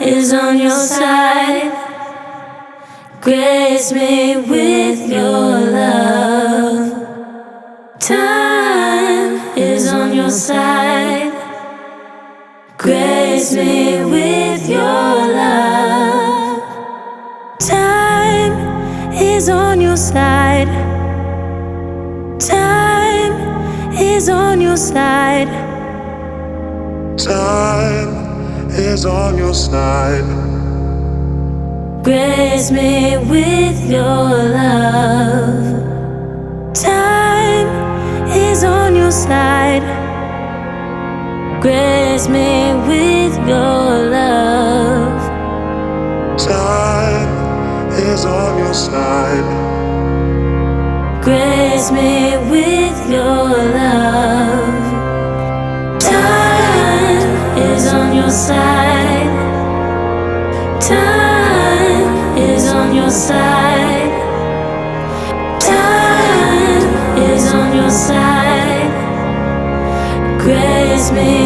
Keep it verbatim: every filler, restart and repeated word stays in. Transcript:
is on your side. Grace me with your love. Time is on your side. Grace me with your love. Time is on your side. Time is on your side. Time is on your side. Grace me with your love. Time is on your side. Grace me with your love. Time is on your side. Grace me with your love. Time is on your side. Time is on your side. Time is on your side. Grace me